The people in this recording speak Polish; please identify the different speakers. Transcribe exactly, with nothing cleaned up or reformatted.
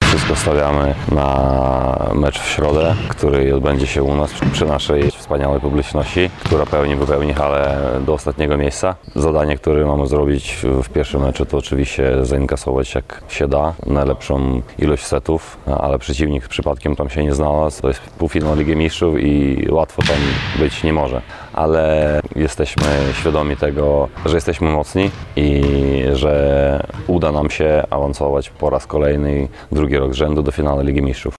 Speaker 1: Wszystko stawiamy na mecz w środę, który odbędzie się u nas przy naszej wspaniałej publiczności, która pełni, wypełni halę do ostatniego miejsca. Zadanie, które mamy zrobić w pierwszym meczu, to oczywiście zainkasować jak się da najlepszą ilość setów, ale przeciwnik przypadkiem tam się nie znalazł. To jest półfinał Ligi Mistrzów i łatwo tam być nie może. Ale jesteśmy świadomi tego, że jesteśmy mocni i że uda nam się awansować po raz kolejny, drugi rok z rzędu do finału Ligi Mistrzów.